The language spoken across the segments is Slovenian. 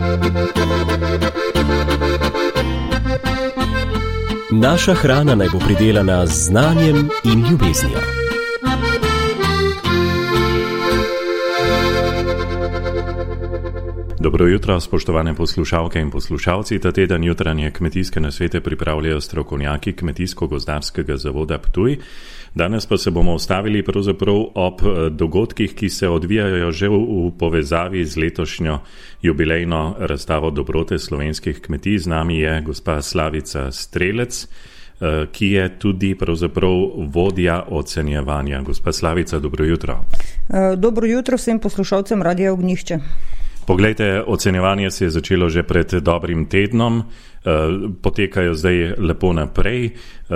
Naša hrana naj bo pridelana z znanjem in ljubeznijo. Dobro jutro, spoštovane poslušalke in poslušalci. Ta teden jutranje kmetijske nasvete pripravljajo strokovnjaki Kmetijsko-gozdarskega zavoda Ptuj. Danes pa se bomo ustavili pravzaprav ob dogodkih, ki se odvijajo že v povezavi z letošnjo jubilejno razstavo dobrote slovenskih kmetij. Z nami je gospa Slavica Strelec, ki je tudi pravzaprav vodja ocenjevanja. Gospa Slavica, dobro jutro. Dobro jutro vsem poslušalcem Radia Ognjišče. Poglejte, ocenjevanje se je začelo že pred dobrim tednom, potekajo zdaj lepo naprej.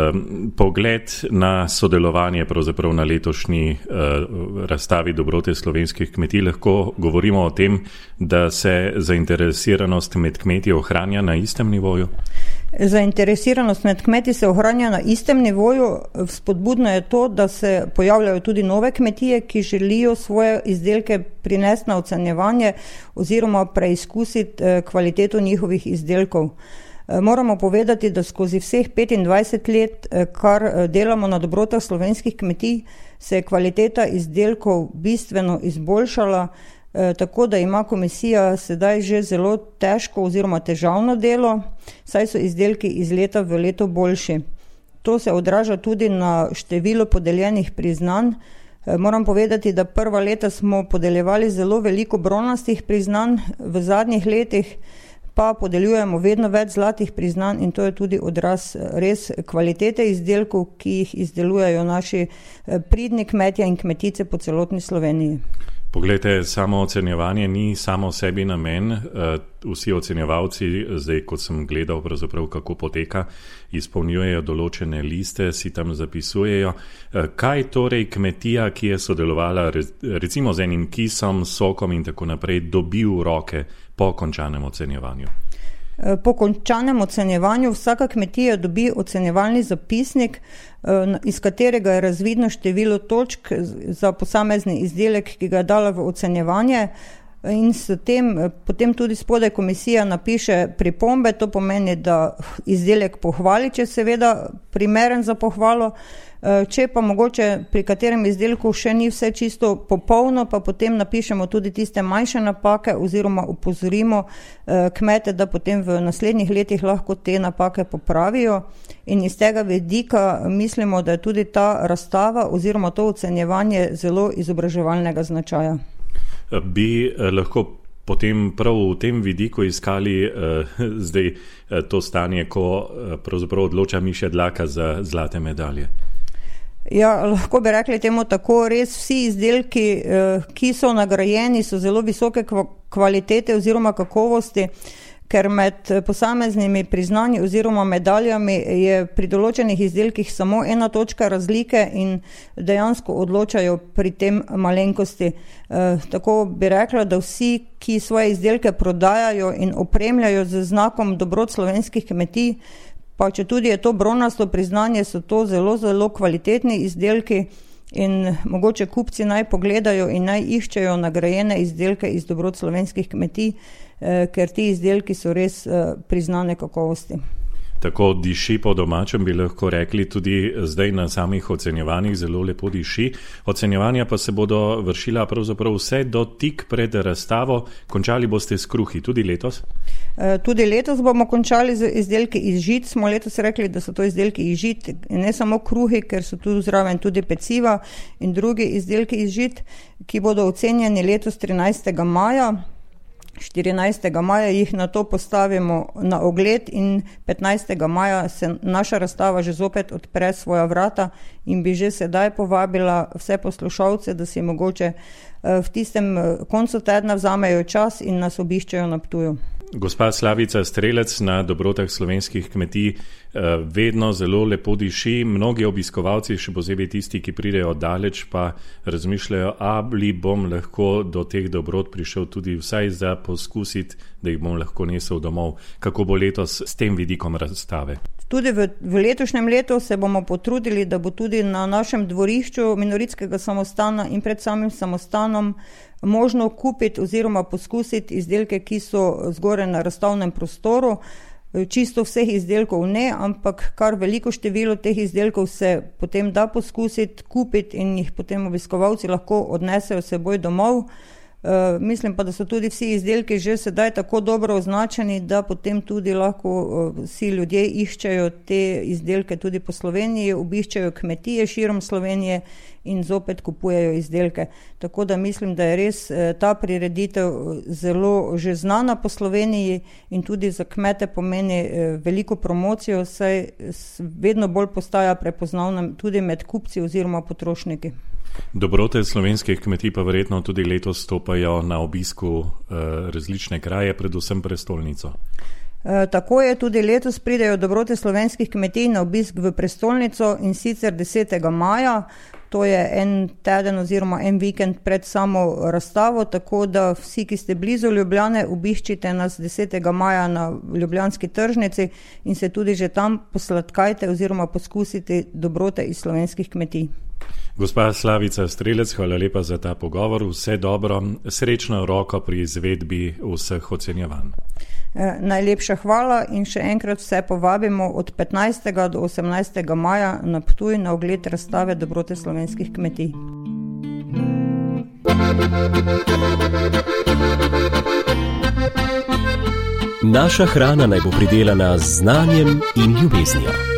Pogled na sodelovanje pravzaprav na letošnji razstavi dobrote slovenskih kmetij, lahko govorimo o tem, da se zainteresiranost med kmeti ohranja na istem nivoju? Zainteresiranost med kmeti se ohranja na istem nivoju. Spodbudno je to, da se pojavljajo tudi nove kmetije, ki želijo svoje izdelke prinesti na ocenjevanje oziroma preizkusiti kvaliteto njihovih izdelkov. Moramo povedati, da skozi vseh 25 let, kar delamo na dobrotah slovenskih kmetij, se je kvaliteta izdelkov bistveno izboljšala, tako da ima komisija sedaj že zelo težko oziroma težavno delo, saj so izdelki iz leta v leto boljši. To se odraža tudi na število podeljenih priznanj. Moram povedati, da prva leta smo podeljevali zelo veliko bronastih priznanj, v zadnjih letih pa podeljujemo vedno več zlatih priznanj in to je tudi odraz res kvalitete izdelkov, ki jih izdelujejo naši pridni kmetje in kmetice po celotni Sloveniji. Poglejte, samo ocenjevanje ni samo sebi namen. Vsi ocenjevalci, zdaj kot sem gledal pravzaprav kako poteka, izpolnjujejo določene liste, si tam zapisujejo. Kaj torej kmetija, ki je sodelovala recimo z enim kisom, sokom in tako naprej, dobi v roke po končanem ocenjevanju? Po končanem ocenjevanju vsaka kmetija dobi ocenjevalni zapisnik, iz katerega je razvidno število točk za posamezni izdelek, ki ga je dala v ocenjevanje, in s tem potem tudi spodaj komisija napiše pripombe. To pomeni, da izdelek pohvali, če seveda primeren za pohvalo. Če pa mogoče pri katerem izdelku še ni vse čisto popolno, pa potem napišemo tudi tiste manjše napake oziroma upozorimo kmete, da potem v naslednjih letih lahko te napake popravijo. In iz tega vidika mislimo, da je tudi ta razstava oziroma to ocenjevanje zelo izobraževalnega značaja. Bi lahko potem prav v tem vidiku iskali zdaj to stanje, ko pravzaprav odloča mišja dlaka za zlate medalje? Ja, lahko bi rekli temu tako. Res vsi izdelki, ki so nagrajeni, so zelo visoke kvalitete oziroma kakovosti, ker med posameznimi priznanji oziroma medaljami je pri določenih izdelkih samo ena točka razlike in dejansko odločajo pri tem malenkosti. Tako bi rekla, da vsi, ki svoje izdelke prodajajo in opremljajo z znakom dobrot slovenskih kmetij, pa če tudi je to bronasto priznanje, so to zelo, zelo kvalitetni izdelki in mogoče kupci naj pogledajo in naj iščejo nagrajene izdelke iz dobrot slovenskih kmetij, ker ti izdelki so res priznane kakovosti. Tako diši po domačem, bi lahko rekli, tudi zdaj na samih ocenjevanjih zelo lepo diši. Ocenjevanja pa se bodo vršila pravzaprav vse do tik pred razstavo. Končali boste s kruhi tudi letos? Tudi letos bomo končali z izdelki iz žit. Smo letos rekli, da so to izdelki iz žit, ne samo kruhi, ker so tu zraven tudi peciva in drugi izdelki iz žit, ki bodo ocenjeni letos 13. maja. 14. maja jih na to postavimo na ogled in 15. maja se naša razstava že zopet odpre svoja vrata in bi že sedaj povabila vse poslušalce, da si mogoče v tistem koncu tedna vzamejo čas in nas obiščejo na Ptuju. Gospa Slavica Strelec, na dobrotah slovenskih kmetij vedno zelo lepo diši. Mnogi obiskovalci, še posebej tisti, ki pridejo daleč, pa razmišljajo, ali bom lahko do teh dobrot prišel tudi vsaj za poskusiti, da jih bom lahko nesel domov. Kako bo letos s tem vidikom razstave? Tudi v letošnjem letu se bomo potrudili, da bo tudi na našem dvorišču Minoritskega samostana in pred samim samostanom možno kupiti oziroma poskusiti izdelke, ki so zgoraj na razstavnem prostoru. Čisto vseh izdelkov ne, ampak kar veliko število teh izdelkov se potem da poskusiti, kupiti in jih potem obiskovalci lahko odnesejo seboj domov. Mislim pa, da so tudi vsi izdelki že sedaj tako dobro označeni, da potem tudi lahko vsi ljudje iščejo te izdelke tudi po Sloveniji, obiščejo kmetije širom Slovenije in zopet kupujejo izdelke. Tako da mislim, da je res ta prireditev zelo že znana po Sloveniji in tudi za kmete pomeni veliko promocijo, saj vedno bolj postaja prepoznavna tudi med kupci oziroma potrošniki. Dobrote slovenskih kmetij pa verjetno tudi letos stopajo na obisku različne kraje, predvsem prestolnico. Tako je, tudi letos pridejo dobrote slovenskih kmetij na obisk v prestolnico in sicer 10. maja, to je en teden oziroma en vikend pred samo razstavo, tako da vsi, ki ste blizu Ljubljane, obiščite nas 10. maja na Ljubljanski tržnici in se tudi že tam posladkajte oziroma poskusite dobrote iz slovenskih kmetij. Gospa Slavica Strelec, hvala lepa za ta pogovor, vse dobro, srečno roko pri izvedbi vseh ocenjevanj. Najlepša hvala in še enkrat vse povabimo od 15. do 18. maja na Ptuj na ogled razstave dobrote slovenskih kmetij. Naša hrana naj bo pridelana z znanjem in ljubeznijo.